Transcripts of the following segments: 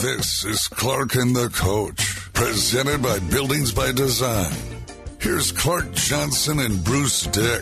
This is Clark and the Coach, presented by Buildings by Design. Here's Clark Johnson and Bruce Dick.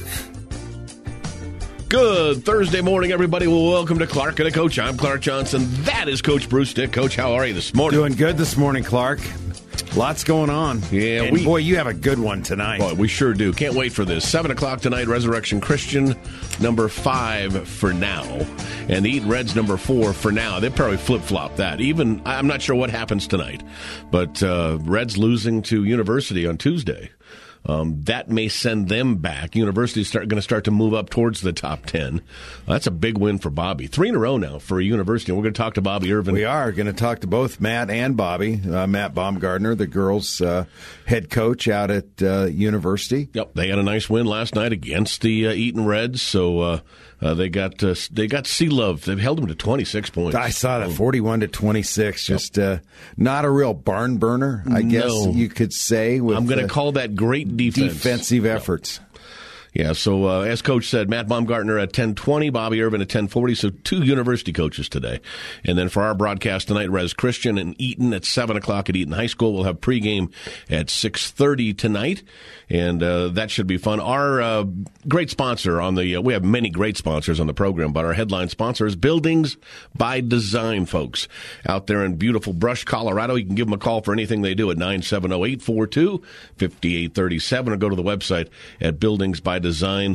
Good Thursday morning, everybody. Well, welcome to Clark and the Coach. I'm Clark Johnson. That is Coach Bruce Dick. Coach, how are you this morning? Doing good this morning, Clark. Lots going on. Yeah, and boy, you have a good one tonight. Boy, we sure do. Can't wait for this. 7 o'clock tonight, Resurrection Christian, number 5 for now. And the Eaton Reds, number 4 for now. They probably flip-flop that. Even, I'm not sure what happens tonight. But Reds losing to University on Tuesday. That may send them back. University's going to start to move up towards the top 10. That's a big win for Bobby. 3 in a row now for a University. We're going to talk to Bobby Irvin. We are going to talk to both Matt and Bobby. Matt Baumgartner, the girls' head coach out at University. Yep, they had a nice win last night against the Eaton Reds. So they got Sea Love. They've held them to 26 points. I saw that 41-26. Just not a real barn burner, I guess you could say. With I'm going to call that great defensive efforts. Yeah, so as Coach said, Matt Baumgartner at 10:20, Bobby Irvin at 10:40, so 2 University coaches today. And then for our broadcast tonight, Res Christian and Eaton at 7 o'clock at Eaton High School. We'll have pregame at 6:30 tonight, and that should be fun. Our great sponsor on the we have many great sponsors on the program, but our headline sponsor is Buildings by Design, folks. Out there in beautiful Brush, Colorado. You can give them a call for anything they do at 970-842-5837 or go to the website at buildingsbydesign.com.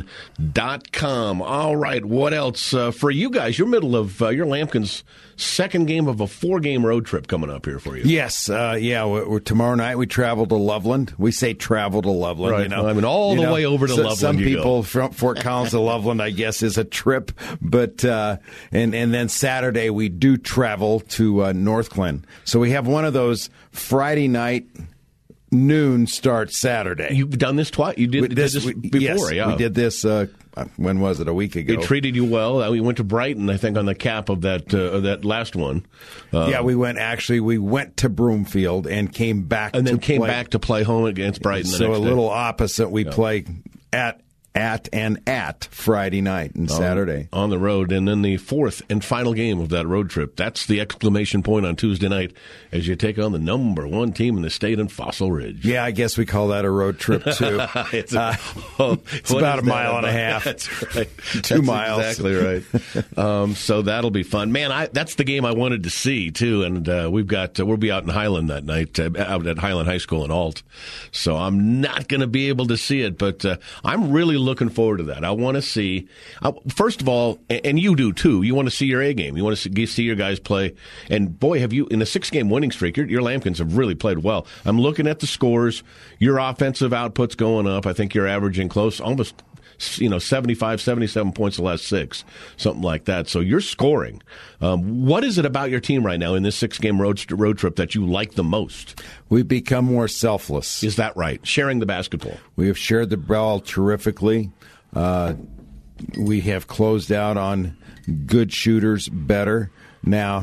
All right, what else? For you guys, you're middle of your Lampkins' second game of a 4-game road trip coming up here for you. Yes, we're tomorrow night we travel to Loveland. We say travel to Loveland. Right. You know, I mean, all the way over to Loveland. Some people from Fort Collins to Loveland, I guess, is a trip. But and then Saturday we do travel to Northglenn. So we have one of those Friday night noon start Saturday. You've done this twice. You did this before, yes, yeah. We did this, when was it, a week ago? They treated you well. We went to Brighton, I think, on the cap of that last one. We went to Broomfield and came back back to play home against Brighton the next day. Little opposite. We play at Friday night and Saturday. On the road. And then the 4th and final game of that road trip. That's the exclamation point on Tuesday night as you take on the number 1 team in the state in Fossil Ridge. Yeah, I guess we call that a road trip, too. It's about a mile and a half. That's right. 2 miles. Exactly right. So that'll be fun. Man, that's the game I wanted to see, too. And we'll be out in Highland that night, out at Highland High School in Alt. So I'm not going to be able to see it, but I'm really looking forward to that. I want to see, first of all, and you do too, you want to see your A game. You want to see your guys play. And boy, have you, in a 6-game winning streak, your Lampkins have really played well. I'm looking at the scores. Your offensive output's going up. I think you're averaging close, almost 75, 77 points the last 6, something like that. So you're scoring. What is it about your team right now in this 6-game road trip that you like the most? We've become more selfless. Is that right? Sharing the basketball. We have shared the ball terrifically. We have closed out on good shooters better. Now,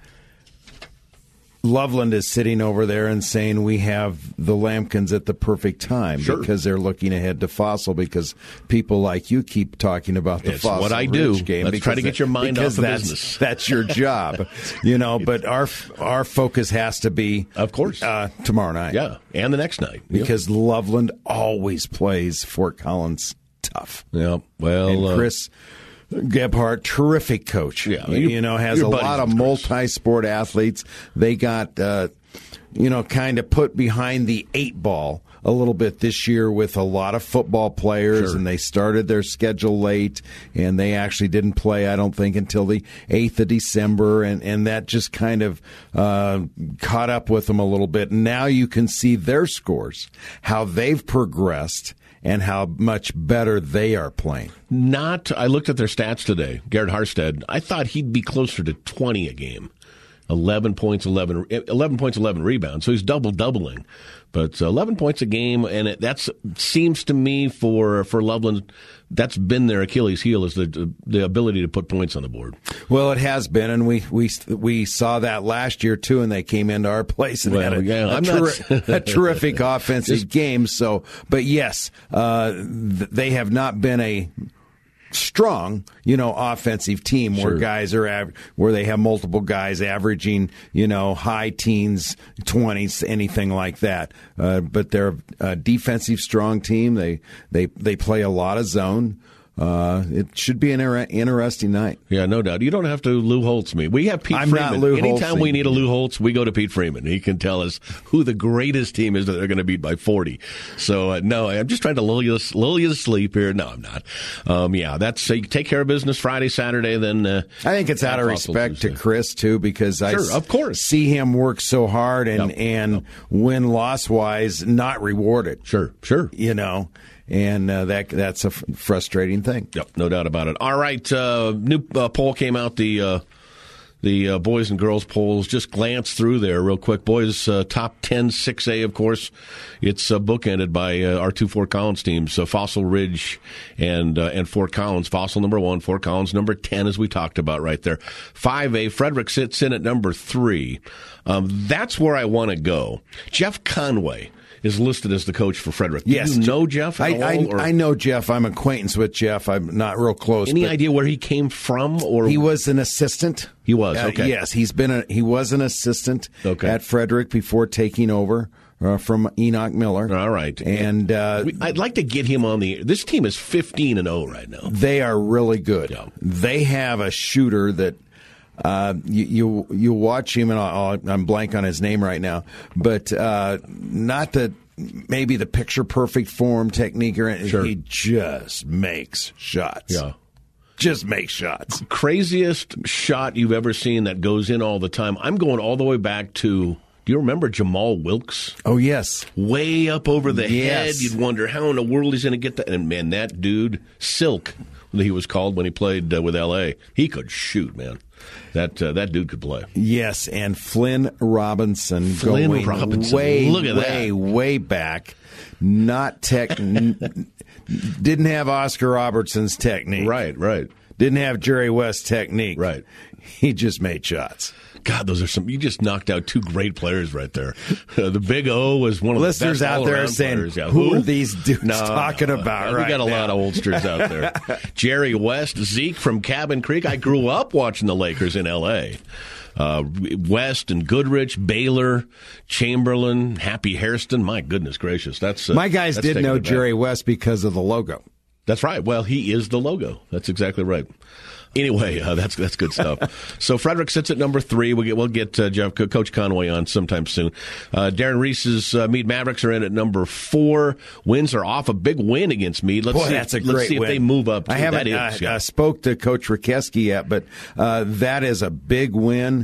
Loveland is sitting over there and saying we have the Lampkins at the perfect time because they're looking ahead to Fossil because people like you keep talking about the Fossil what I do. game. Let's try to get your mind off the business. That's your job, But our focus has to be, of course, tomorrow night. Yeah, and the next night because Loveland always plays Fort Collins tough. Yeah, well, and Chris Gebhardt, terrific coach. Yeah, has a lot of multi-sport athletes. They got, kind of put behind the 8 ball a little bit this year with a lot of football players, and they started their schedule late, and they actually didn't play, I don't think, until the 8th of December, and that just kind of caught up with them a little bit. And now you can see their scores, how they've progressed, and how much better they are playing. I looked at their stats today. Garrett Harstead, I thought he'd be closer to 20 a game. 11 points, 11 rebounds. So he's doubling. But 11 points a game, and that seems to me for Loveland, that's been their Achilles heel, is the ability to put points on the board. Well, it has been, and we saw that last year too, and they came into our place and had a terrific offensive game. So, but yes, they have not been strong, offensive team where guys are where they have multiple guys averaging, high teens, 20s, anything like that. But they're a defensive strong team. They play a lot of zone. It should be an interesting night. Yeah, no doubt. You don't have to Lou Holtz me. We have Pete Freeman. Not Lou Anytime Holtz-y. we need a Lou Holtz, we go to Pete Freeman. He can tell us who the greatest team is that they're going to beat by 40. So, no, I'm just trying to lull you to sleep here. No, I'm not. That's you take care of business Friday, Saturday, then. I think it's out of respect to Chris, too, because of course. see him work so hard and win-loss-wise not rewarded. Sure. And that's a frustrating thing. Yep, no doubt about it. All right, new poll came out, the boys and girls polls. Just glance through there real quick. Boys top 10, 6A, of course. It's bookended by our two Fort Collins teams, Fossil Ridge and Fort Collins. Fossil number 1, Fort Collins number 10, as we talked about right there. 5A, Frederick sits in at number 3. That's where I want to go. Jeff Conway is listed as the coach for Frederick. Yes. Do you know Jeff at all? I know Jeff. I'm acquaintance with Jeff. I'm not real close. Any idea where he came from? Or he was an assistant. He was, okay. Yes, he was an assistant at Frederick before taking over from Enoch Miller. All right. And I'd like to get him on the – this team is 15-0 right now. They are really good. Yeah. They have a shooter that you watch him, and I'm blank on his name right now, but not maybe the picture-perfect form technique. He just makes shots. Yeah. Just makes shots. Craziest shot you've ever seen that goes in all the time. I'm going all the way back to – do you remember Jamal Wilkes? Oh, yes. Way up over the head. You'd wonder how in the world he's going to get that. And, man, that dude, Silk, he was called when he played with L.A., he could shoot, man. That dude could play. Yes, and Flynn Robinson going way back. Not didn't have Oscar Robertson's technique. Right. Didn't have Jerry West's technique. Right. He just made shots. God, those are you just knocked out two great players right there. The Big O was one of the listeners best out there saying, players. Yeah. who are these dudes talking about right We got a lot of oldsters out there. Jerry West, Zeke from Cabin Creek. I grew up watching the Lakers in L.A. West and Goodrich, Baylor, Chamberlain, Happy Hairston. My goodness gracious. My guys did know Jerry West because of the logo. That's right. Well, he is the logo. That's exactly right. Anyway, that's good stuff. So Frederick sits at number 3. We'll get Coach Conway on sometime soon. Darren Reese's Meade Mavericks are in at number 4. Wins are off a big win against Meade. That's a great win. Let's see if they move up. I haven't spoke to Coach Rikeski yet, but that is a big win.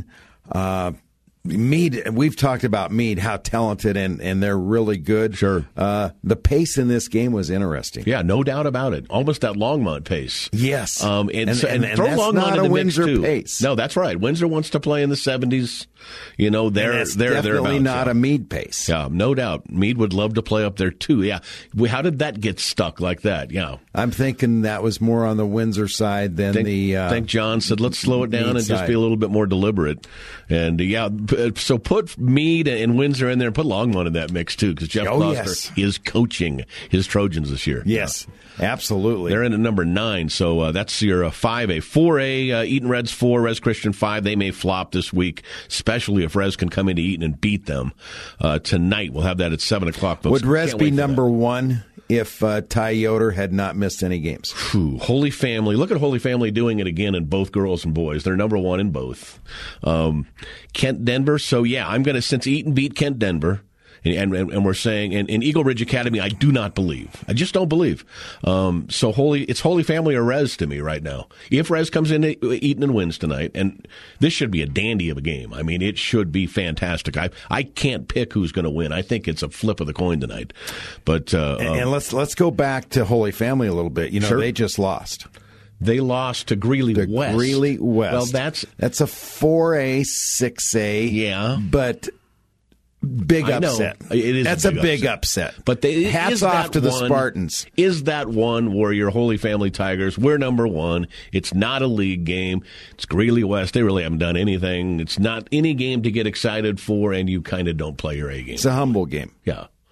Meade, we've talked about Meade, how talented and they're really good. Sure. The pace in this game was interesting. Yeah, no doubt about it. Almost that Longmont pace. Yes. And throw that's Longmont not in the a mix Windsor too. pace. No, that's right. Windsor wants to play in the 70s. They're definitely not a Meade pace. Yeah, no doubt. Meade would love to play up there too. Yeah. How did that get stuck like that? Yeah. I'm thinking that was more on the Windsor side than I think John said, let's slow it down and just be a little bit more deliberate. And so put Meade and Windsor in there and put Longmont in that mix too, because Jeff Gloucester is coaching his Trojans this year. Yes, absolutely. They're in at number 9, so that's your 5A. 4A, Eaton Reds 4, Res Christian 5. They may flop this week, especially if Res can come into Eaton and beat them tonight. We'll have that at 7 o'clock. Folks. Would Res be number 1 if Ty Yoder had not missed any games? Holy Family. Look at Holy Family doing it again in both girls and boys. They're number 1 in both. Kent Denver. So, yeah, I'm going to, since Eaton beat Kent Denver, and we're saying, in Eagle Ridge Academy, I do not believe. I just don't believe. So it's Holy Family or Res to me right now. If Res comes in Eaton and wins tonight, and this should be a dandy of a game. I mean, it should be fantastic. I can't pick who's going to win. I think it's a flip of the coin tonight. But and let's go back to Holy Family a little bit. Sure. They just lost. They lost to Greeley West. Greeley West. Well, that's a 4A, 6A. Yeah, but. Big upset. That's a big upset. But hats off to the Spartans. Is that one where your Holy Family Tigers, we're number 1. It's not a league game. It's Greeley West. They really haven't done anything. It's not any game to get excited for, and you kind of don't play your A game. It's a humble game. Yeah.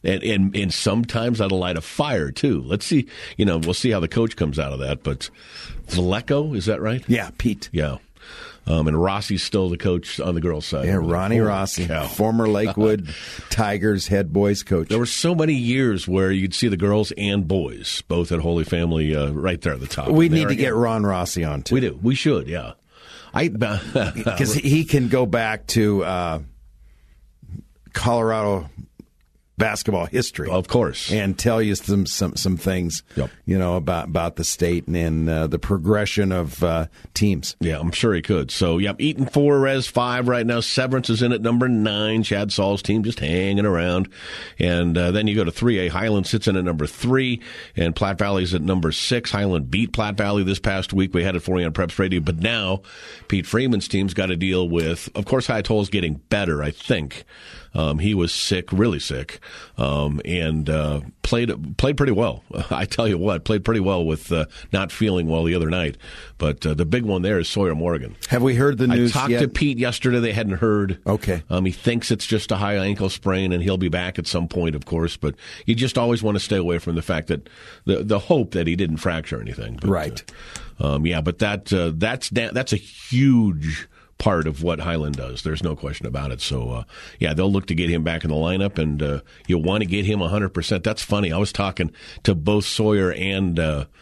And sometimes that'll light a fire, too. Let's see. We'll see how the coach comes out of that. But Vlecko, is that right? Yeah, Pete. Yeah. And Rossi's still the coach on the girls' side. Yeah, Ronnie Rossi, former Lakewood Tigers head boys coach. There were so many years where you'd see the girls and boys both at Holy Family right there at the top. We need to get Ron Rossi on, too. We do. We should, yeah. Because he can go back to Colorado basketball history, of course, and tell you some things, yep. About the state and the progression of teams. Yeah, I'm sure he could. So, yep, Eaton 4, Res 5 right now. Severance is in at number 9. Chad Saul's team just hanging around. And then you go to 3A. Highland sits in at number 3, and Platte Valley's at number 6. Highland beat Platte Valley this past week. We had it for you on Preps Radio. But now Pete Freeman's team's got to deal with, of course, High Toll's getting better, I think. He was sick, really sick, and played pretty well. I tell you what, played pretty well with not feeling well the other night. But the big one there is Sawyer Morgan. Have we heard the news yet? I talked to Pete yesterday. They hadn't heard. Okay. He thinks it's just a high ankle sprain, and he'll be back at some point, of course. But you just always want to stay away from the fact that the hope that he didn't fracture anything. But, right. But that's a huge part of what Highland does. There's no question about it. So, they'll look to get him back in the lineup, and you want to get him 100%. That's funny. I was talking to both Sawyer and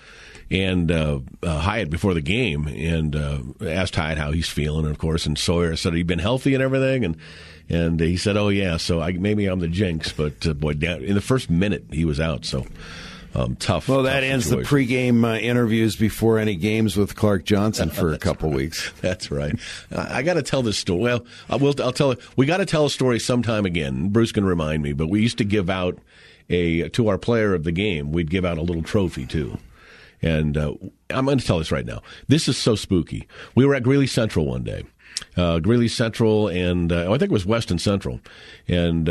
Hyatt before the game, and asked Hyatt how he's feeling, of course. And Sawyer said he'd been healthy and everything, and he said, "Oh yeah." So maybe I'm the jinx, but boy, in the first minute he was out. So. Tough. Well, that tough ends situation. the pregame interviews before any games with Clark Johnson for a couple weeks. That's right. I got to tell this story. Well, I'll tell it. We got to tell a story sometime again. Bruce can remind me, but we used to give out to our player of the game. We'd give out a little trophy too. And I'm going to tell this right now. This is so spooky. We were at Greeley Central one day. Greeley Central, and I think it was Weston Central, and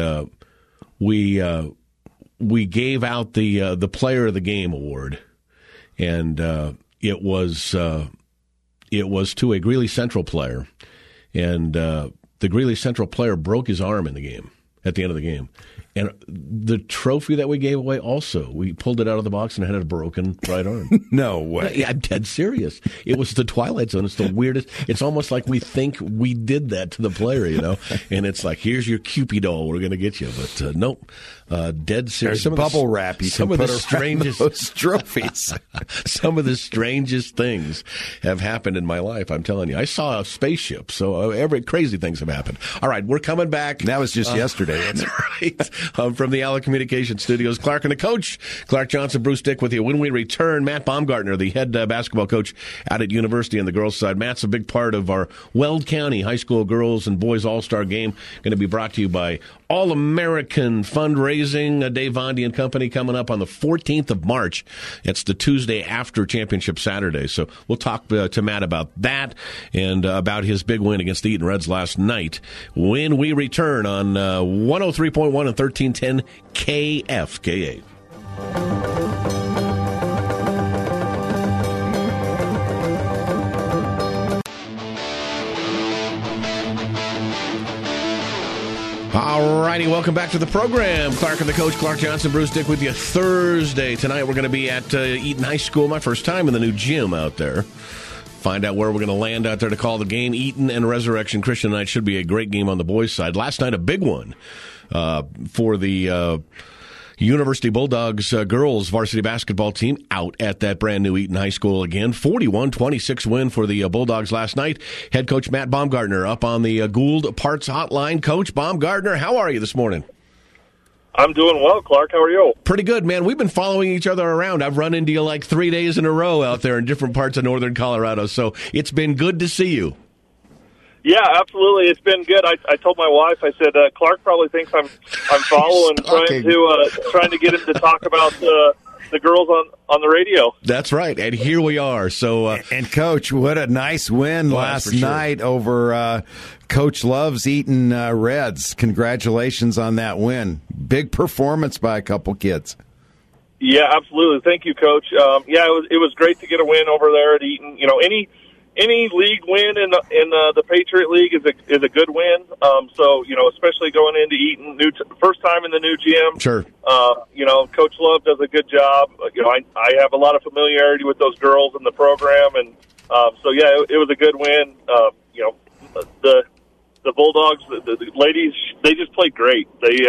we gave out the Player of the Game award, and it was to a Greeley Central player, and the Greeley Central player broke his arm in the game at the end of the game. And the trophy that we gave away also, we pulled it out of the box and it had a broken right arm. No way. Yeah, I'm dead serious. It was the Twilight Zone. It's the weirdest. It's almost like we think we did that to the player, And it's like, here's your Cupid doll. We're going to get you. But nope. Dead serious. There's bubble wrap you can put around those trophies. Some of the strangest things have happened in my life, I'm telling you. I saw a spaceship, so every crazy things have happened. All right, we're coming back. That was just yesterday, wasn't it? Right. From the Allen Communication Studios, Clark and the coach, Clark Johnson, Bruce Dick with you. When we return, Matt Baumgartner, the head basketball coach out at University on the girls' side. Matt's a big part of our Weld County High School girls and boys all-star game. Going to be brought to you by All-American Fundraising. Dave Vondy and Company coming up on the 14th of March. It's the Tuesday after Championship Saturday. So we'll talk to Matt about that and about his big win against the Eaton Reds last night when we return on 103.1 and 1310 KFKA. All righty, welcome back to the program. Clark and the coach, Clark Johnson, Bruce Dick with you Thursday. Tonight we're going to be at Eaton High School, my first time in the new gym out there. Find out where we're going to land out there to call the game. Eaton and Resurrection Christian tonight should be a great game on the boys' side. Last night, a big one for the University Bulldogs girls varsity basketball team out at that brand new Eaton High School again. 41-26 win for the Bulldogs last night. Head coach Matt Baumgartner up on the Gould Parts Hotline. Coach Baumgartner, how are you this morning? I'm doing well, Clark. How are you? Pretty good, man. We've been following each other around. I've run into you like 3 days in a row out there in different parts of northern Colorado, so it's been good to see you. Yeah, absolutely. It's been good. I told my wife, I said, Clark probably thinks I'm following, trying to get him to talk about the girls on the radio. That's right, and here we are. So, and Coach, what a nice win last night over Coach Love's Eaton Reds. Congratulations on that win. Big performance by a couple kids. Yeah, absolutely. Thank you, Coach. It was great to get a win over there at Eaton. any league win in the Patriot League is a good win. So especially going into Eaton, first time in the new gym. Sure. Coach Love does a good job. I have a lot of familiarity with those girls in the program, and it was a good win. The Bulldogs, the ladies, they just played great. They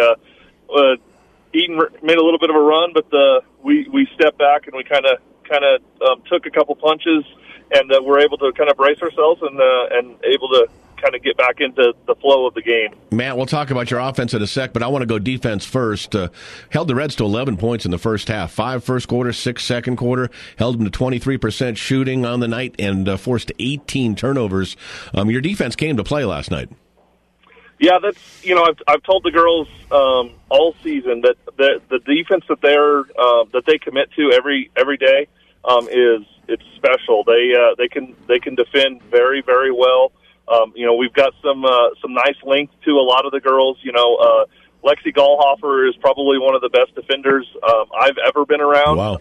Eaton made a little bit of a run, but we stepped back and we kind of took a couple punches, and we're able to kind of brace ourselves and able to kind of get back into the flow of the game. Matt, we'll talk about your offense in a sec, but I want to go defense first. Held the Reds to 11 points in the first half, 5 first quarter, 6 second quarter, held them to 23% shooting on the night, and forced 18 turnovers. Your defense came to play last night. Yeah, that's I've told the girls all season that the defense that they commit to every day it's special. They can defend very, very well. We've got some nice length to a lot of the girls. Lexi Gallhofer is probably one of the best defenders I've ever been around. Wow.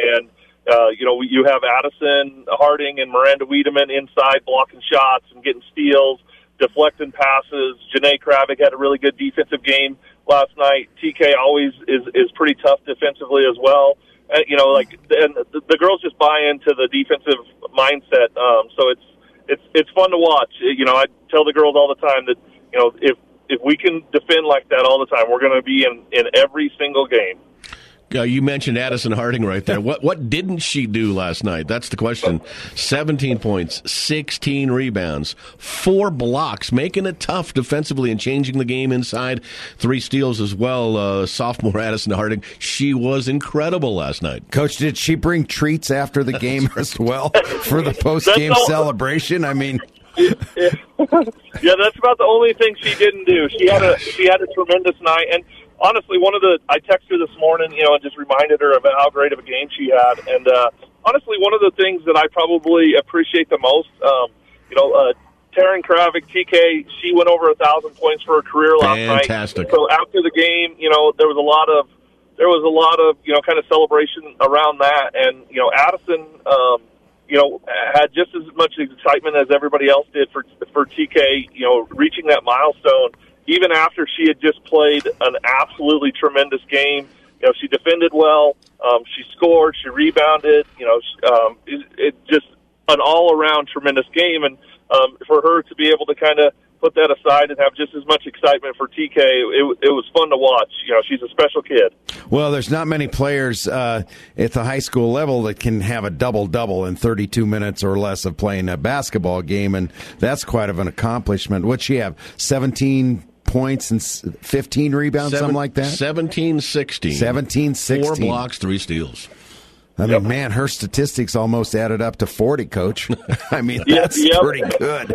You have Addison Harding and Miranda Wiedemann inside blocking shots and getting steals, deflecting passes. Janae Kravick had a really good defensive game last night. TK always is pretty tough defensively as well. And the girls just buy into the defensive mindset. So it's fun to watch. I tell the girls all the time that if we can defend like that all the time, we're going to be in every single game. You mentioned Addison Harding right there. What didn't she do last night? That's the question. 17 points, 16 rebounds, 4 blocks, making it tough defensively and changing the game inside. 3 steals as well. Sophomore Addison Harding, she was incrediable last night. Coach, did she bring treats after the game as well for the post-game celebration? I mean... Yeah, that's about the only thing she didn't do. She had a tremendous night, and honestly, I texted her this morning, and just reminded her of how great of a game she had. And honestly, one of the things that I probably appreciate the most, Taryn Kravick, TK, she went over 1,000 points for her career last night. Fantastic. So after the game, there was a lot of kind of celebration around that, and Addison. Had just as much excitement as everybody else did for TK, reaching that milestone, even after she had just played an absolutely tremendous game. She defended well, she scored, she rebounded, it just an all-around tremendous game. And for her to be able to kind of put that aside and have just as much excitement for TK, it was fun to watch. She's a special kid. Well, there's not many players at the high school level that can have a double-double in 32 minutes or less of playing a basketball game, and that's quite of an accomplishment. What'd she have, 17 points and 15 rebounds, something like that? 17-16. 17-16. 4 blocks, 3 steals. I mean, man, her statistics almost added up to 40, Coach. I mean, that's pretty good.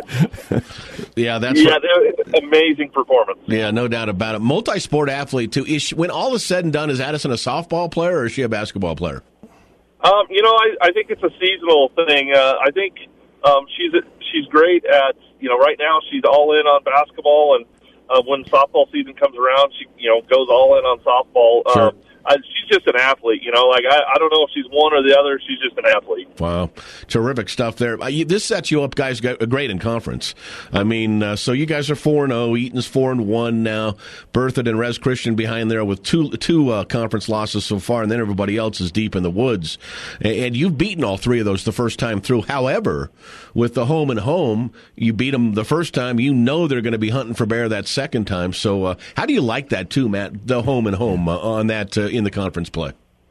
Amazing performance. Yeah, no doubt about it. Multi-sport athlete, too. When all is said and done, is Addison a softball player or is she a basketball player? I think it's a seasonal thing. I think she's great at, right now she's all in on basketball, and when softball season comes around, she, goes all in on softball. Sure. She's just an athlete, I don't know if she's one or the other. She's just an athlete. Wow. Terrific stuff there. This sets you up, guys, great in conference. I mean, so you guys are 4-0. Eaton's 4-1 now. Berthoud and Res Christian behind there with two conference losses so far, and then everybody else is deep in the woods. And you've beaten all 3 of those the first time through. However, with the home and home, you beat them the first time. They're going to be hunting for bear that second time. So how do you like that, too, Matt, the home and home on that in the conference play?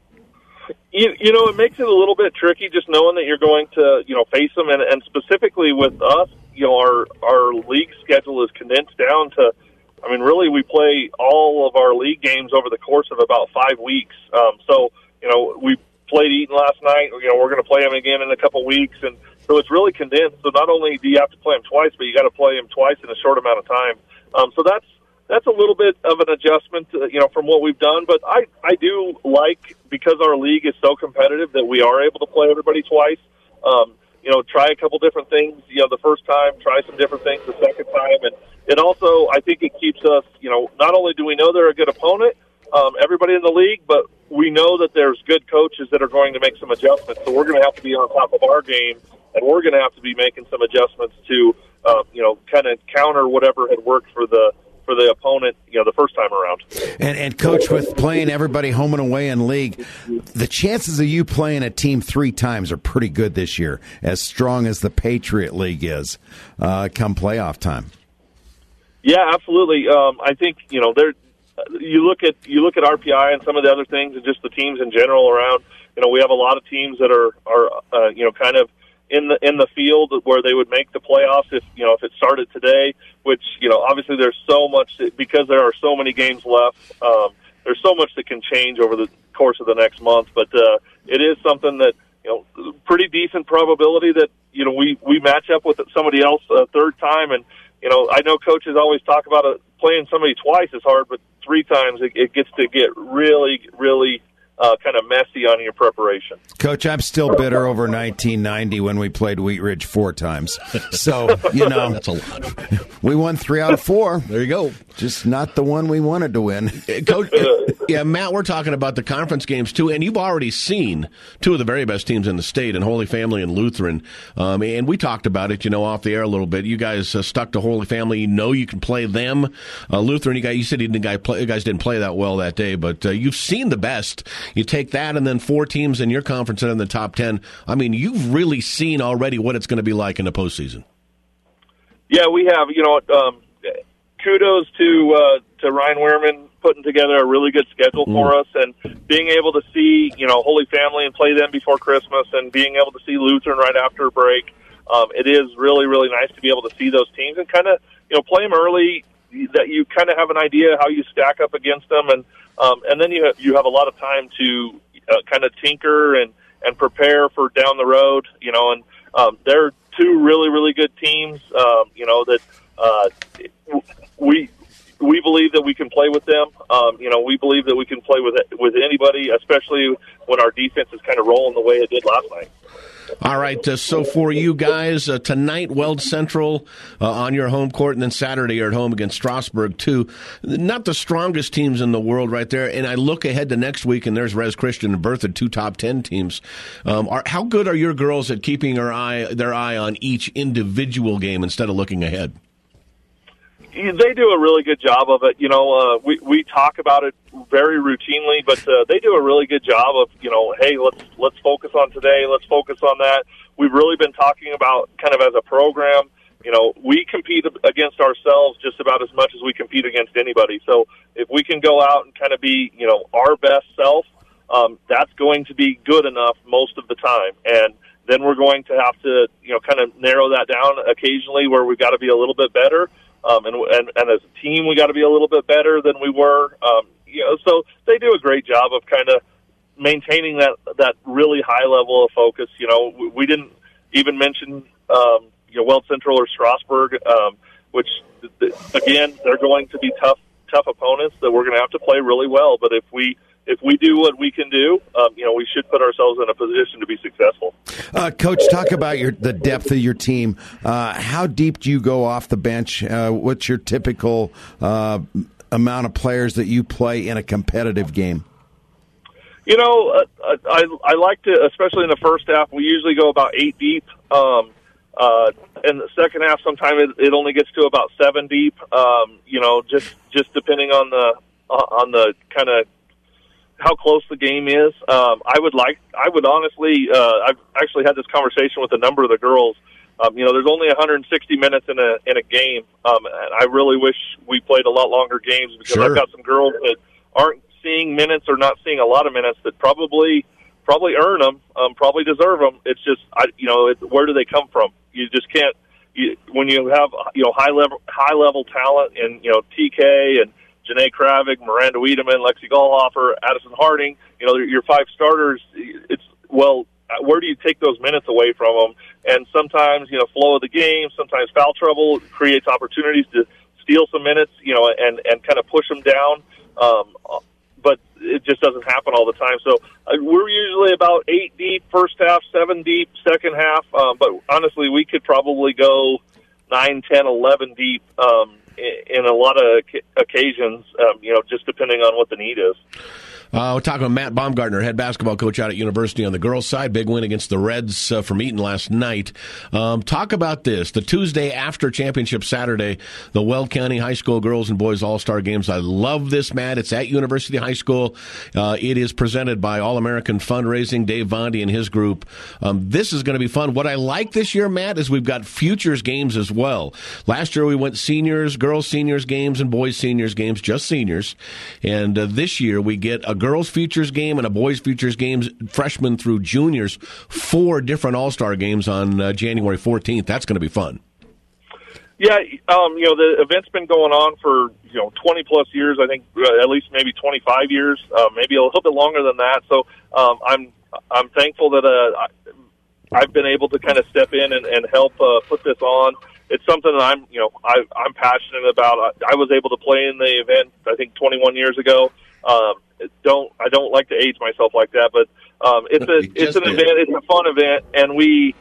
It makes it a little bit tricky just knowing that you're going to, face them. And specifically with us, our league schedule is condensed down to, really we play all of our league games over the course of about 5 weeks. We played Eaton last night. We're going to play them again in a couple weeks. And so it's really condensed. So not only do you have to play them twice, but you got to play them twice in a short amount of time. So that's a little bit of an adjustment, from what we've done. But I do like, because our league is so competitive, that we are able to play everybody twice. Try a couple different things, the first time, try some different things the second time. And it also, I think it keeps us, not only do we know they're a good opponent, everybody in the league, but we know that there's good coaches that are going to make some adjustments. So we're going to have to be on top of our game and we're going to have to be making some adjustments to, kind of counter whatever had worked for the opponent, the first time around. And Coach, with playing everybody home and away in league, the chances of you playing a team 3 times are pretty good this year, as strong as the Patriot League is come playoff time. Yeah, absolutely. I think you look at RPI and some of the other things, and just the teams in general around. We have a lot of teams that are kind of in the field where they would make the playoffs if it started today. Which obviously there's so much because there are so many games left. There's so much that can change over the course of the next month, but it is something that pretty decent probability that we match up with somebody else a third time. And I know coaches always talk about playing somebody twice as hard, but 3 times it gets to get really, really kind of messy on your preparation. Coach, I'm still bitter over 1990 when we played Wheat Ridge 4 times. So, that's a lot. We won 3 out of 4. There you go. Just not the one we wanted to win. Coach, Matt, we're talking about the conference games, too, and you've already seen 2 of the very best teams in the state, in Holy Family and Lutheran. And we talked about it, off the air a little bit. You guys stuck to Holy Family. You can play them. Lutheran, you said you guys didn't play that well that day, but you've seen the best. You take that and then 4 teams in your conference that are in the top 10. I mean, you've really seen already what it's going to be like in the postseason. Yeah, we have. Kudos to Ryan Wehrman putting together a really good schedule for us, and being able to see Holy Family and play them before Christmas, and being able to see Lutheran right after a break. It is really, really nice to be able to see those teams and kind of play them early, that you kind of have an idea how you stack up against them, and then you have a lot of time to kind of tinker and prepare for down the road. And they're 2 really, really good teams. That we believe that we can play with them. We believe that we can play with anybody, especially when our defense is kind of rolling the way it did last night. All right, so for you guys, tonight, Weld Central on your home court, and then Saturday you're at home against Strasburg, too. Not the strongest teams in the world right there, and I look ahead to next week, and there's Res Christian and Berthoud, 2 top 10 teams. How good are your girls at keeping their eye on each individual game instead of looking ahead? They do a really good job of it. We talk about it very routinely, but they do a really good job of, hey, let's focus on today, let's focus on that. We've really been talking about kind of as a program, we compete against ourselves just about as much as we compete against anybody. So if we can go out and kind of be, our best self, that's going to be good enough most of the time. And then we're going to have to, kind of narrow that down occasionally where we've got to be a little bit better. And as a team, we got to be a little bit better than we were. So they do a great job of kind of maintaining that really high level of focus. We didn't even mention Weld Central or Strasburg, which again they're going to be tough opponents that we're going to have to play really well. But if we do what we can do, we should put ourselves in a position to be successful. Coach, talk about the depth of your team. How deep do you go off the bench? What's your typical amount of players that you play in a competitive game? I like to, especially in the first half, we usually go about 8 deep. In the second half, sometimes it only gets to about 7 deep. Just depending on the kind of how close the game is. I've actually had this conversation with a number of the girls. There's only 160 minutes in a game, and I really wish we played a lot longer games, because I've got some girls that aren't seeing minutes or not seeing a lot of minutes that probably earn them, probably deserve them. It's just, where do they come from? You just can't. When you have high level talent, and TK and Janae Kravik, Miranda Wiedemann, Lexi Gallhofer, Addison Harding, your 5 starters, where do you take those minutes away from them? And sometimes, flow of the game, sometimes foul trouble creates opportunities to steal some minutes, and kind of push them down. But it just doesn't happen all the time. So we're usually about 8 deep first half, 7 deep second half. But honestly, we could probably go 9, 10, 11 deep, in a lot of occasions, just depending on what the need is. We're talking with Matt Baumgartner, head basketball coach out at University on the girls' side. Big win against the Reds from Eaton last night. Talk about this. The Tuesday after Championship Saturday, the Weld County High School Girls and Boys All-Star Games. I love this, Matt. It's at University High School. It is presented by All-American Fundraising, Dave Vondi and his group. This is going to be fun. What I like this year, Matt, is we've got futures games as well. Last year we went seniors, girls seniors games, and boys seniors games, just seniors. And this year we get a girls futures game and a boys futures games, freshmen through juniors, 4 different all-star games on January 14th. That's going to be fun. Yeah, the event's been going on for 20 plus years. I think at least maybe 25 years, maybe a little bit longer than that. So I'm thankful that I've been able to kind of step in and help put this on. It's something that I'm passionate about. I was able to play in the event I think 21 years ago. I don't like to age myself like that, but it's an event. It's a fun event, and we've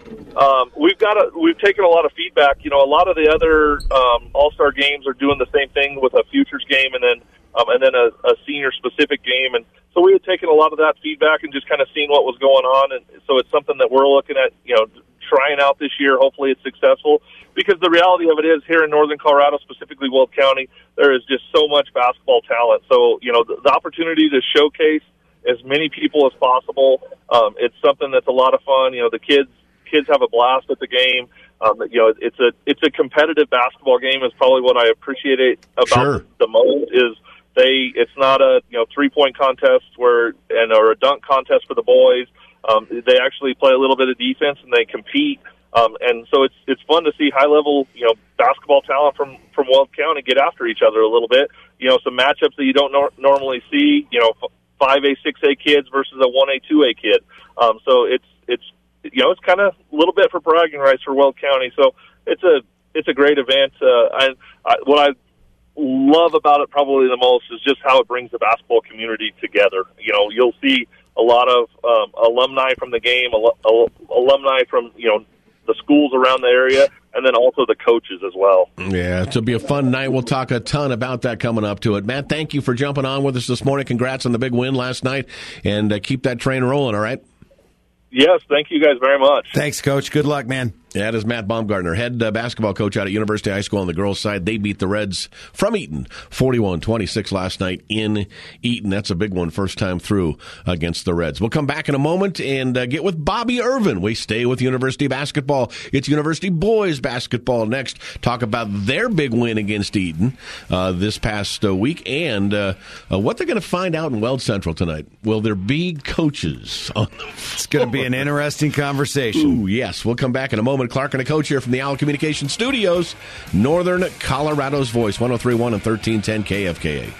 taken a lot of feedback. A lot of the other all-star games are doing the same thing with a futures game and then a senior specific game, and so we had taken a lot of that feedback and just kind of seen what was going on, and so it's something that we're looking at, trying out this year. Hopefully it's successful, because the reality of it is here in northern Colorado, specifically Weld County, there is just so much basketball talent. So, the opportunity to showcase as many people as possible, it's something that's a lot of fun. The kids have a blast at the game. It's a competitive basketball game is probably what I appreciate about the most is it's not a 3-point contest or a dunk contest for the boys. They actually play a little bit of defense and they compete. And so it's fun to see high level, basketball talent from Weld County get after each other a little bit. Some matchups that you don't normally see, 5A, 6A kids versus a 1A, 2A kid. So it's kind of a little bit for bragging rights for Weld County. So it's a great event. What I love about it probably the most is just how it brings the basketball community together. You'll see a lot of alumni from the game, alumni from the schools around the area, and then also the coaches as well. Yeah, it'll be a fun night. We'll talk a ton about that coming up to it. Matt, thank you for jumping on with us this morning. Congrats on the big win last night, and keep that train rolling, all right? Yes, thank you guys very much. Thanks, Coach. Good luck, man. That is Matt Baumgartner, head basketball coach out at University High School on the girls' side. They beat the Reds from Eaton 41-26 last night in Eaton. That's a big one, first time through against the Reds. We'll come back in a moment and get with Bobby Irvin. We stay with University basketball. It's University boys basketball next. Talk about their big win against Eaton this past week and what they're going to find out in Weld Central tonight. Will there be coaches on the floor? It's going to be an interesting conversation. Ooh, yes. We'll come back in a moment. Clark and a Coach here from the Owl Communication Studios, Northern Colorado's Voice, 103.1 and 1310 KFKA.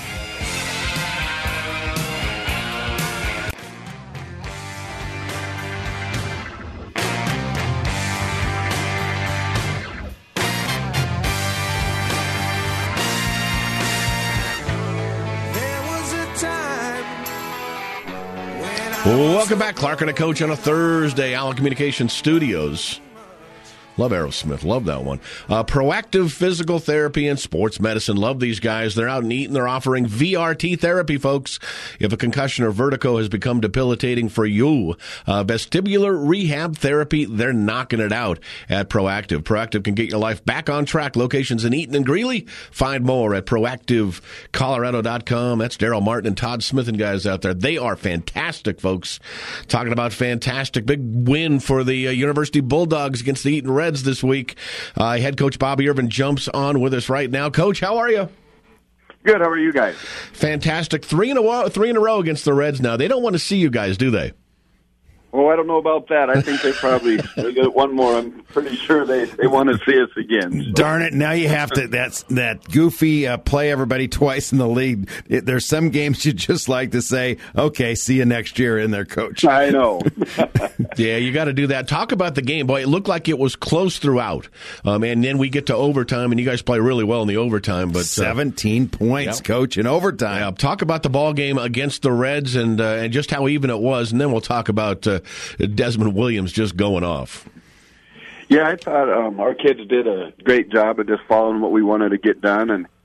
Welcome back. Clark and a Coach on a Thursday, Owl Communication Studios. Love Aerosmith. Love that one. Proactive Physical Therapy and Sports Medicine. Love these guys. They're out in Eaton. They're offering VRT therapy, folks. If a concussion or vertigo has become debilitating for you, vestibular rehab therapy, they're knocking it out at Proactive. Proactive can get your life back on track. Locations in Eaton and Greeley. Find more at proactivecolorado.com. That's Daryl Martin and Todd Smith and guys out there. They are fantastic, folks. Talking about fantastic. Big win for the University Bulldogs against the Eaton Reds this week. Head coach Bobby Irvin jumps on with us right now. Coach, how are you? Good. How are you guys? Fantastic. 3 in a row against the Reds now. They don't want to see you guys, do they? Oh, I don't know about that. I think they get one more. I'm pretty sure they want to see us again. So. Darn it. Now you have to, that goofy play everybody twice in the league. There's some games you just like to say, okay, see you next year in there, Coach. I know. Yeah, you got to do that. Talk about the game. Boy, it looked like it was close throughout. And then we get to overtime, and you guys play really well in the overtime. But 17 points, Coach, in overtime. Yeah, talk about the ball game against the Reds and just how even it was, and then we'll talk about Desmond Williams just going off. Yeah, I thought our kids did a great job of just following what we wanted to get done, and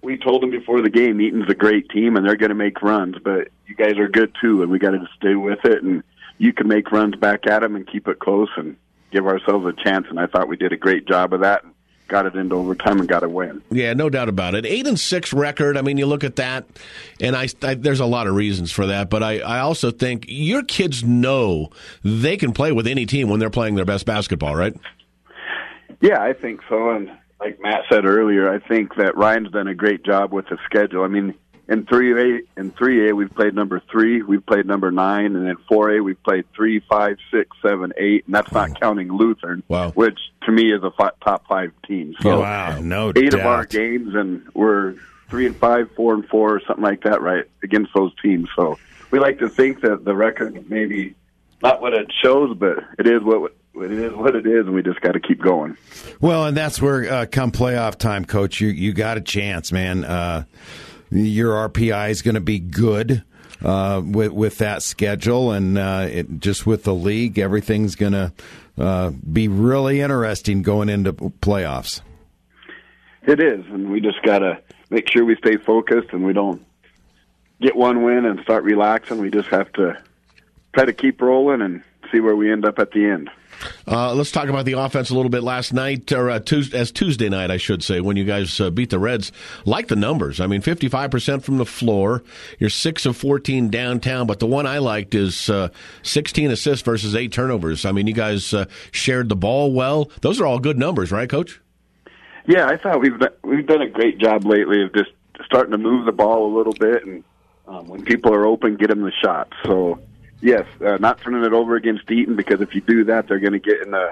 we told them before the game, Eaton's a great team, and they're going to make runs, but you guys are good too, and we got to stay with it, and you can make runs back at them and keep it close and give ourselves a chance, and I thought we did a great job of that. Got it into overtime and got a win. Yeah, no doubt about it. 8-6 record. I mean, you look at that, and I there's a lot of reasons for that. But I also think your kids know they can play with any team when they're playing their best basketball, right? Yeah, I think so. And like Matt said earlier, I think that Ryan's done a great job with the schedule. I mean, in 3A, we've played number 3, we've played number 9, and then 4A, we've played 3, 5, 6, 7, 8, and that's not counting Lutheran, which to me is a top 5 team. So wow, no 8 doubt. of our games, and we're 3-5, 4-4, or something like that, right, against those teams. So we like to think that the record maybe not what it shows, but it is what it is, and we just got to keep going. Well, and that's where come playoff time, Coach, you got a chance, man. Your RPI is going to be good with that schedule, and just with the league, everything's going to be really interesting going into playoffs. It is, and we just got to make sure we stay focused and we don't get one win and start relaxing. We just have to try to keep rolling and see where we end up at the end. Let's talk about the offense a little bit. Last night, or Tuesday night, I should say, when you guys beat the Reds. Like the numbers. I mean, 55% from the floor. You're 6 of 14 downtown, but the one I liked is 16 assists versus 8 turnovers. I mean, you guys shared the ball well. Those are all good numbers, right, Coach? Yeah, I thought we've done a great job lately of just starting to move the ball a little bit, and when people are open, get them the shots. So, yes, not turning it over against Eaton, because if you do that, they're going to get in a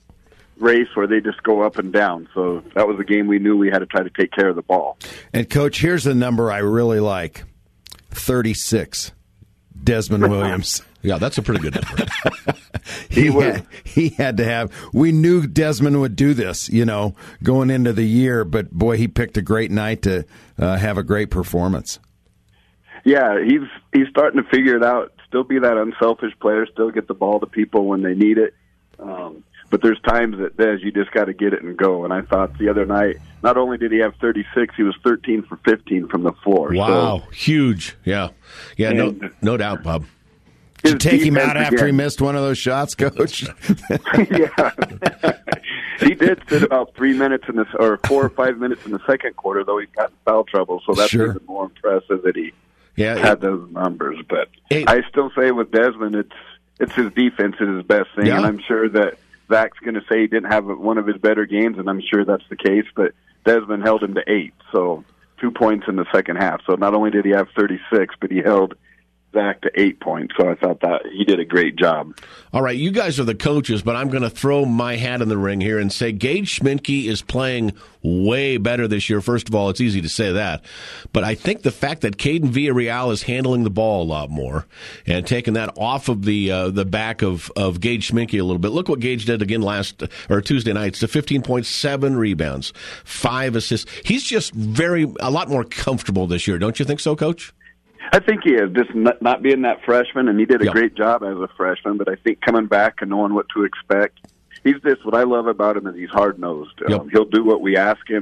race where they just go up and down. So that was a game we knew we had to try to take care of the ball. And, Coach, here's a number I really like, 36, Desmond Williams. Yeah, that's a pretty good number. He had to have. We knew Desmond would do this, going into the year. But boy, he picked a great night to have a great performance. Yeah, he's starting to figure it out. Still be that unselfish player. Still get the ball to people when they need it. But there's times that Des, you just got to get it and go. And I thought the other night, not only did he have 36, he was 13 for 15 from the floor. Wow, so, huge. Yeah, no doubt, Bob. Did you take him out after he missed one of those shots, Coach? Yeah. He did sit about 3 minutes or 4 or 5 minutes in the second quarter, though he got in foul trouble. So that's even more impressive that he had those numbers. But I still say with Desmond, it's his defense is his best thing. Yeah. And I'm sure that Zach's going to say he didn't have one of his better games, and I'm sure that's the case. But Desmond held him to 8, so 2 points in the second half. So not only did he have 36, but he held Zach to 8 points, so I thought that he did a great job. All right, you guys are the coaches, but I'm going to throw my hat in the ring here and say Gage Schminke is playing way better this year. First of all, it's easy to say that, but I think the fact that Caden Villarreal is handling the ball a lot more and taking that off of the back of Gage Schminke a little bit. Look what Gage did again Tuesday night. It's 15.7 rebounds, 5 assists. He's just a lot more comfortable this year. Don't you think so, Coach? I think he is, just not being that freshman, and he did a great job as a freshman, but I think coming back and knowing what to expect, what I love about him is he's hard-nosed. He'll do what we ask him.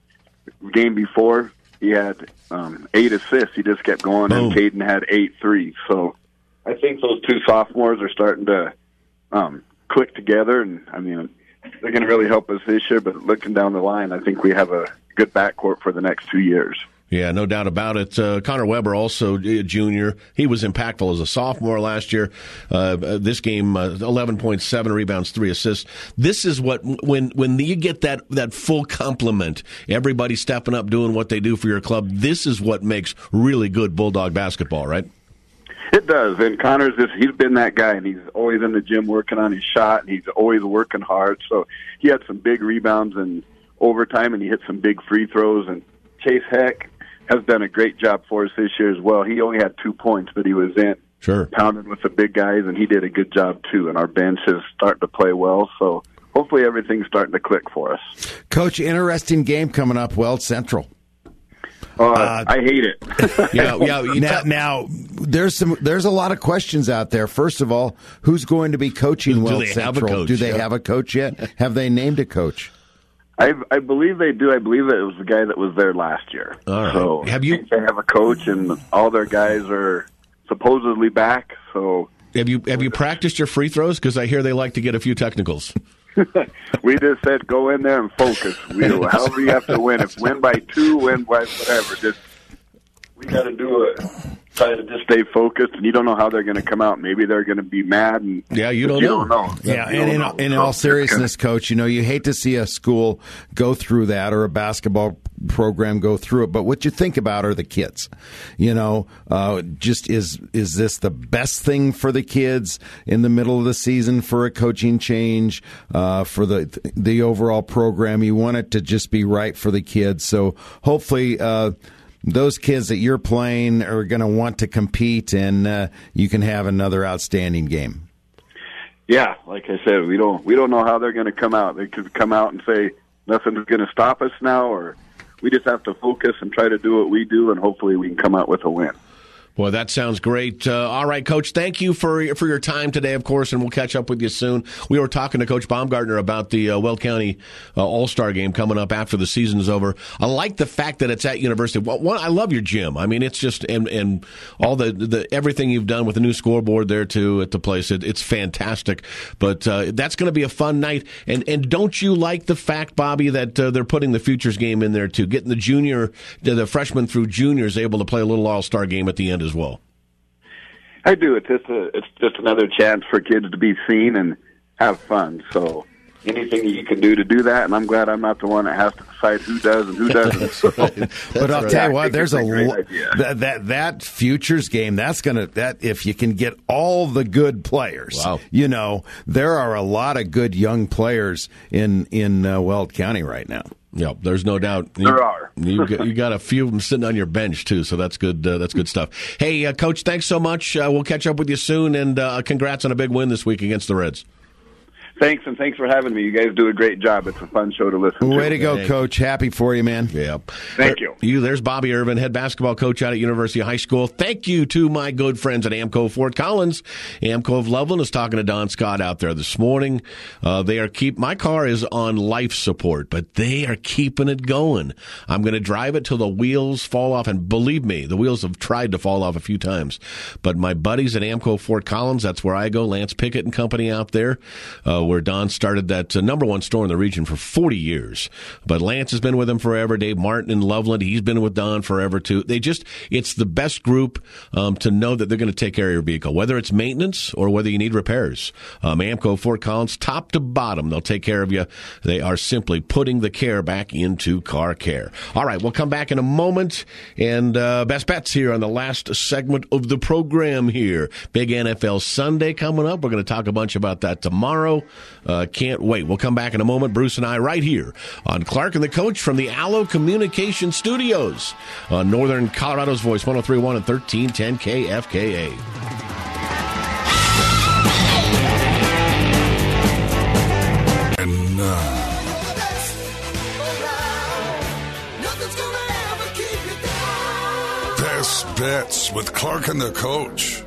Game before, he had 8 assists. He just kept going, and Caden had 8 threes. So I think those two sophomores are starting to click together, and, I mean, they're going to really help us this year, but looking down the line, I think we have a good backcourt for the next 2 years. Yeah, no doubt about it. Connor Weber, also a junior. He was impactful as a sophomore last year. This game, 11.7 rebounds, 3 assists. This is what, when you get that full complement, everybody stepping up, doing what they do for your club, this is what makes really good Bulldog basketball, right? It does, and Connor's he's been that guy, and he's always in the gym working on his shot, and he's always working hard. So he had some big rebounds in overtime, and he hit some big free throws, and Chase Heck has done a great job for us this year as well. He only had 2 points, but he was pounding with the big guys, and he did a good job too. And our bench is starting to play well, so hopefully everything's starting to click for us. Coach, interesting game coming up, Weld Central. I hate it. Now, there's a lot of questions out there. First of all, who's going to be coaching Weld Central? Do they have a coach yet? Have they named a coach? I believe they do. I believe it was the guy that was there last year. All right. So they have a coach, and all their guys are supposedly back. So have you practiced your free throws? Because I hear they like to get a few technicals. We just said go in there and focus. However you have to win. If win by 2, win by whatever. We got to do it. Try to just stay focused, and you don't know how they're going to come out. Maybe they're going to be mad. And you don't know. Yeah, and in all seriousness, Coach, you hate to see a school go through that or a basketball program go through it, but what you think about are the kids. Just is this the best thing for the kids in the middle of the season for a coaching change, for the overall program? You want it to just be right for the kids. So hopefully those kids that you're playing are going to want to compete, and you can have another outstanding game. Yeah, like I said, we don't know how they're going to come out. They could come out and say nothing's going to stop us now, or we just have to focus and try to do what we do, and hopefully we can come out with a win. Boy, that sounds great. All right, Coach, thank you for your time today, of course, and we'll catch up with you soon. We were talking to Coach Baumgartner about the Weld County All-Star game coming up after the season's over. I like the fact that it's at University. One, I love your gym. I mean, it's just and all the everything you've done with the new scoreboard there too at the place. It's fantastic. But that's going to be a fun night. And don't you like the fact, Bobby, that they're putting the futures game in there too, getting the freshmen through juniors able to play a little All-Star game at the end as well? I do. It's just another chance for kids to be seen and have fun. So anything you can do to do that, and I'm glad I'm not the one that has to decide who does and who doesn't. So, but I'll tell you what, there's that futures game. That if you can get all the good players, wow. There are a lot of good young players in Weld County right now. Yeah, there's no doubt. There are. You got a few of them sitting on your bench too, so that's good. That's good stuff. Hey, Coach, thanks so much. We'll catch up with you soon, and congrats on a big win this week against the Reds. Thanks, and thanks for having me. You guys do a great job. It's a fun show to listen to. Way to go, Coach. Happy for you, man. Yeah. Thank you. There's Bobby Irvin, head basketball coach out at University High School. Thank you to my good friends at Amco Fort Collins. Amco of Loveland is talking to Don Scott out there this morning. My car is on life support, but they are keeping it going. I'm going to drive it till the wheels fall off, and believe me, the wheels have tried to fall off a few times. But my buddies at Amco Fort Collins, that's where I go, Lance Pickett and company out there, where Don started that number one store in the region for 40 years. But Lance has been with him forever. Dave Martin in Loveland, he's been with Don forever too. It's the best group to know that they're going to take care of your vehicle, whether it's maintenance or whether you need repairs. Amco Fort Collins, top to bottom, they'll take care of you. They are simply putting the care back into car care. All right, we'll come back in a moment, and best bets here on the last segment of the program here. Big NFL Sunday coming up. We're going to talk a bunch about that tomorrow. Can't wait. We'll come back in a moment, Bruce and I, right here on Clark and the Coach from the Allo Communication Studios on Northern Colorado's Voice, 103.1 and 1310 KFKA. And Best Bets with Clark and the Coach.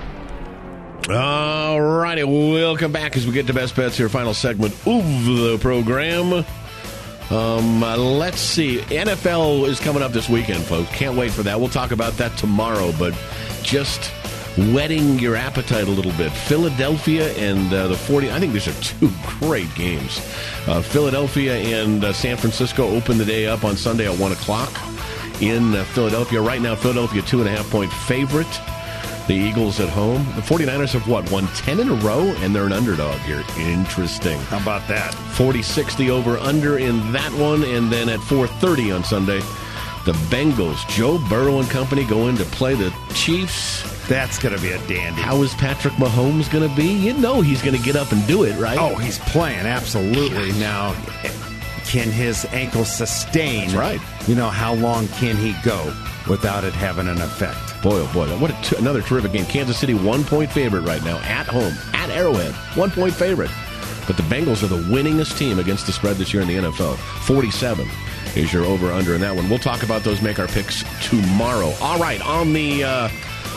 All righty, welcome back as we get to Best Bets here, final segment of the program. Let's see. NFL is coming up this weekend, folks. Can't wait for that. We'll talk about that tomorrow, but just whetting your appetite a little bit. Philadelphia and the 40. I think these are two great games. Philadelphia and San Francisco open the day up on Sunday at 1 o'clock in Philadelphia. Right now, Philadelphia 2.5-point favorite. The Eagles at home. The 49ers have, won 10 in a row, and they're an underdog here. Interesting. How about that? 46 the over-under in that one, and then at 4:30 on Sunday, the Bengals, Joe Burrow and company, go in to play the Chiefs. That's going to be a dandy. How is Patrick Mahomes going to be? You know he's going to get up and do it, right? Oh, he's playing, absolutely. Now, can his ankle sustain? That's right. How long can he go without it having an effect? Boy, oh boy, what another terrific game. Kansas City 1-point favorite right now at home, at Arrowhead, 1-point favorite. But the Bengals are the winningest team against the spread this year in the NFL. 47 is your over-under in that one. We'll talk about those, make our picks tomorrow. All right, on the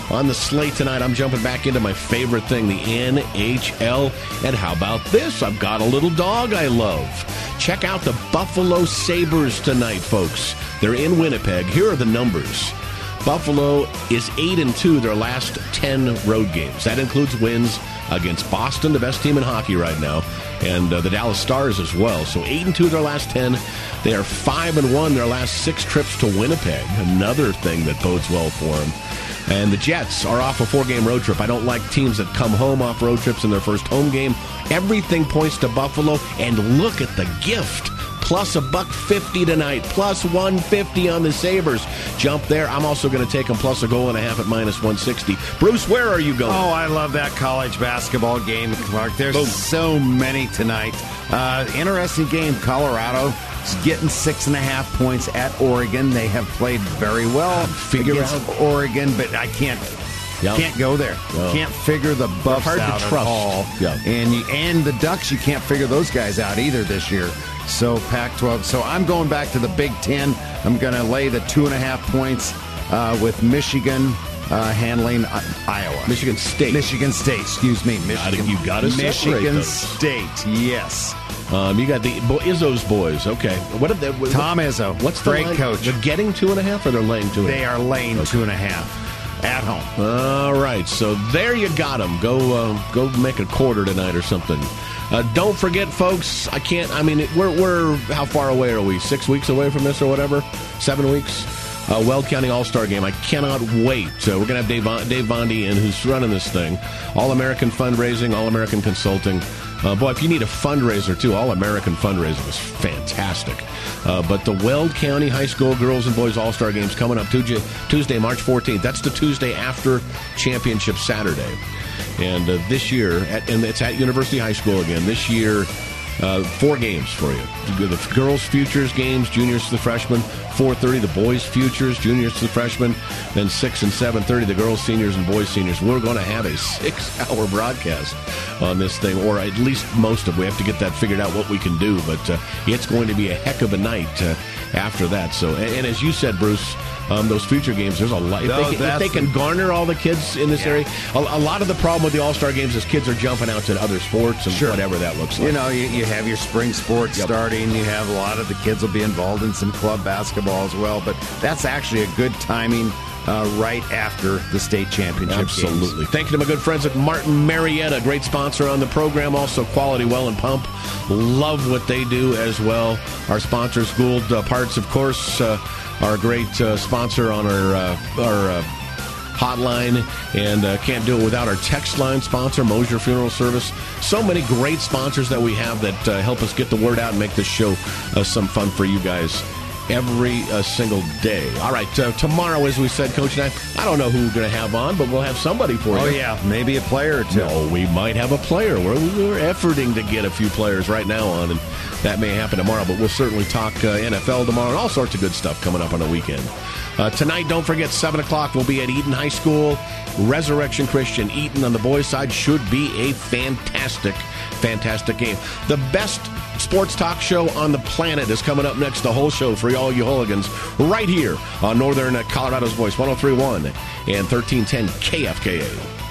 On the slate tonight, I'm jumping back into my favorite thing, the NHL. And how about this? I've got a little dog I love. Check out the Buffalo Sabres tonight, folks. They're in Winnipeg. Here are the numbers. Buffalo is 8-2 their last 10 road games. That includes wins against Boston, the best team in hockey right now, and the Dallas Stars as well. So 8-2 their last 10. They are 5-1 their last 6 trips to Winnipeg. Another thing that bodes well for them. And the Jets are off a 4-game road trip. I don't like teams that come home off road trips in their first home game. Everything points to Buffalo, and look at the gift. Plus $1.50 tonight, plus 150 on the Sabres. Jump there. I'm also going to take them plus a goal and a half at minus 160. Bruce, where are you going? Oh, I love that college basketball game, Clark. There's so many tonight. Interesting game. Colorado is getting 6.5 points at Oregon. They have played very well against Oregon, but I can't go there. Can't figure the Buffs out at all. And the Ducks, you can't figure those guys out either this year. So Pac-12. So I'm going back to the Big Ten. I'm going to lay the 2.5 points with Michigan handling Iowa. Michigan State, excuse me. You got to Michigan State, yes. You got the Izzo's boys. Okay. What are they? Tom Izzo. What's the great line? coach? They're getting 2.5 or they're laying 2.5? They are laying 2.5 at home. All right. So there you got them. Go make a quarter tonight or something. Don't forget, folks, we're how far away are we? 6 weeks away from this or whatever? 7 weeks? Weld County All-Star Game. I cannot wait. We're going to have Dave Bondi in, who's running this thing. All-American Fundraising, All-American Consulting. Boy, if you need a fundraiser, too, All-American Fundraising is fantastic. But the Weld County High School Girls and Boys All-Star Game's coming up Tuesday, March 14th. That's the Tuesday after Championship Saturday. And this year, and it's at University High School again, this year, 4 games for you. The girls' futures games, juniors to the freshmen, 4:30, the boys' futures, juniors to the freshmen, then 6 and 7:30, the girls' seniors and boys' seniors. We're going to have a 6-hour broadcast on this thing, or at least most of it. We have to get that figured out what we can do, but it's going to be a heck of a night after that. So, and as you said, Bruce, those future games, there's a lot. If they can garner all the kids in this area, a lot of the problem with the All-Star games is kids are jumping out to other sports and whatever that looks like. You have your spring sports starting. You have a lot of the kids will be involved in some club basketball as well, but that's actually a good timing right after the state championship Absolutely. games. Thank you to my good friends at Martin Marietta, great sponsor on the program. Also, Quality Well and Pump. Love what they do as well. Our sponsors, Gould Parts, of course, are a great sponsor on our hotline, and can't do it without our text line sponsor, Mosier Funeral Service. So many great sponsors that we have that help us get the word out and make this show some fun for you guys every single day. All right, tomorrow, as we said, Coach and I don't know who we're going to have on, but we'll have somebody for you. Oh, yeah, maybe a player or two. No, we might have a player. We're efforting to get a few players right now on, and that may happen tomorrow, but we'll certainly talk NFL tomorrow and all sorts of good stuff coming up on the weekend. Tonight, don't forget, 7 o'clock, we'll be at Eaton High School. Resurrection Christian. Eaton on the boys' side should be a fantastic game. The best sports talk show on the planet is coming up next, the whole show for all you hooligans, right here on Northern Colorado's Voice, 103.1 and 1310 KFKA.